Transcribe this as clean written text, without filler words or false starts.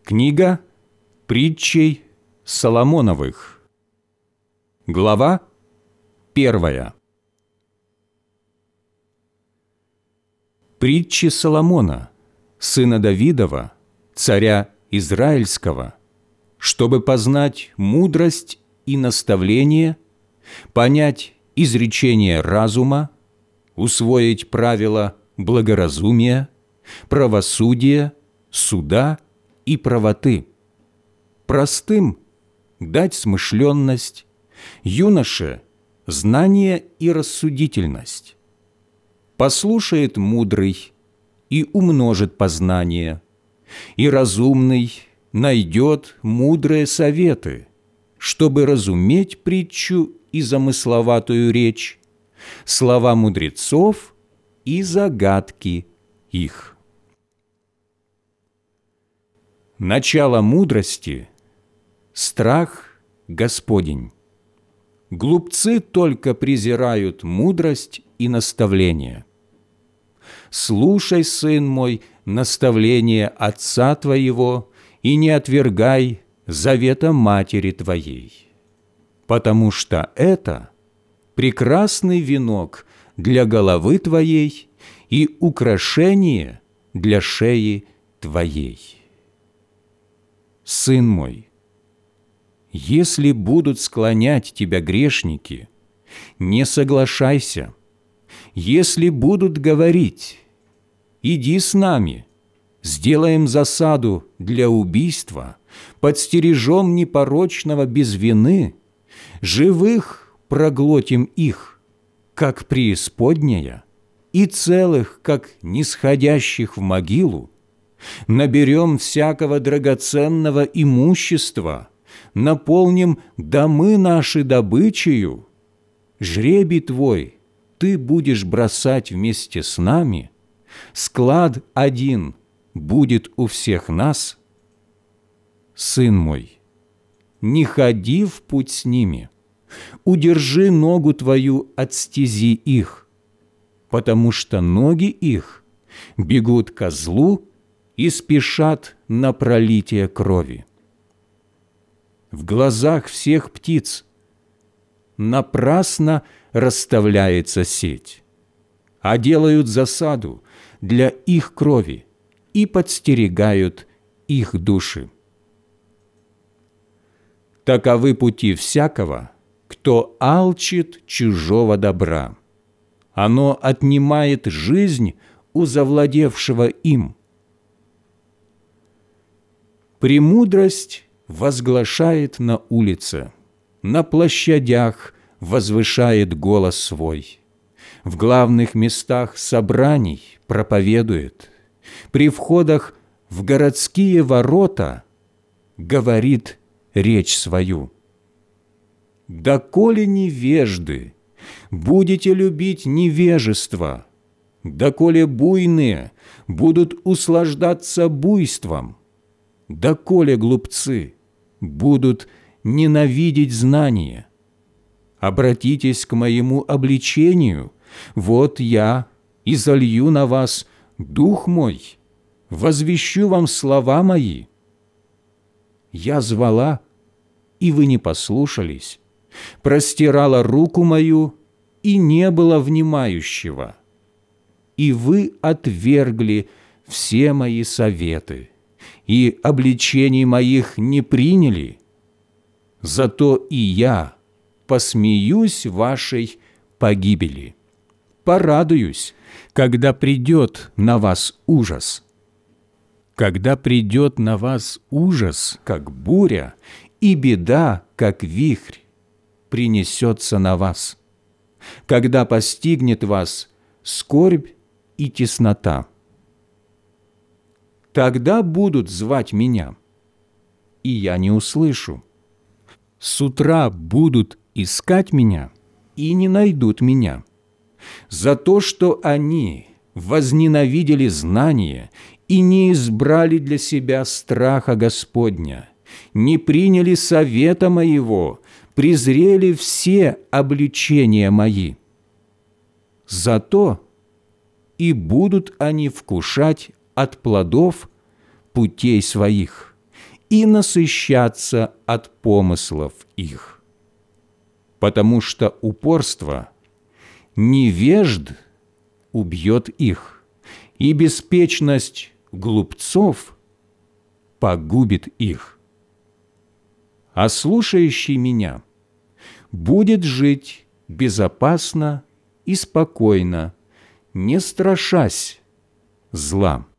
Книга притчей Соломоновых. Глава 1. Притчи Соломона, сына Давидова, царя Израильского, чтобы познать мудрость и наставление, понять изречение разума, усвоить правила благоразумия, правосудия, суда и правоты, простым дать смышленность, юноше знание и рассудительность. Послушает мудрый и умножит познание, и разумный найдет мудрые советы, чтобы разуметь притчу и замысловатую речь, слова мудрецов и загадки их. Начало мудрости – страх Господень. Глупцы только презирают мудрость и наставление. Слушай, сын мой, наставление отца твоего и не отвергай завета матери твоей, потому что это прекрасный венок для головы твоей и украшение для шеи твоей. Сын мой, если будут склонять тебя грешники, не соглашайся. Если будут говорить: «Иди с нами, сделаем засаду для убийства, подстережем непорочного без вины, живых проглотим их, как преисподняя, и целых, как нисходящих в могилу, наберем всякого драгоценного имущества, наполним домы наши добычею. Жребий твой ты будешь бросать вместе с нами, склад один будет у всех нас. Сын мой, не ходи в путь с ними, удержи ногу твою от стези их, потому что ноги их бегут ко злу и спешат на пролитие крови. В глазах всех птиц напрасно расставляется сеть, а делают засаду для их крови и подстерегают их души. Таковы пути всякого, кто алчит чужого добра. Оно отнимает жизнь у завладевшего им. Премудрость возглашает на улице, на площадях возвышает голос свой, в главных местах собраний проповедует, при входах в городские ворота говорит речь свою. Доколе невежды будете любить невежество, доколе буйные будут услаждаться буйством, доколе глупцы будут ненавидеть знание. Обратитесь к моему обличению, вот я изолью на вас дух мой, возвещу вам слова мои. Я звала, и вы не послушались, простирала руку мою, и не было внимающего. И вы отвергли все мои советы, и обличений моих не приняли. Зато и я посмеюсь вашей погибели, порадуюсь, когда придет на вас ужас. Когда придет на вас ужас, как буря, и беда, как вихрь, принесется на вас, когда постигнет вас скорбь и теснота. Тогда будут звать меня, и я не услышу. С утра будут искать меня, и не найдут меня. За то, что они возненавидели знание и не избрали для себя страха Господня, не приняли совета моего, презрели все обличения мои. Зато и будут они вкушать от плодов путей своих, и насыщаться от помыслов их. Потому что упорство невежд убьет их, и беспечность глупцов погубит их. А слушающий меня будет жить безопасно и спокойно, не страшась зла.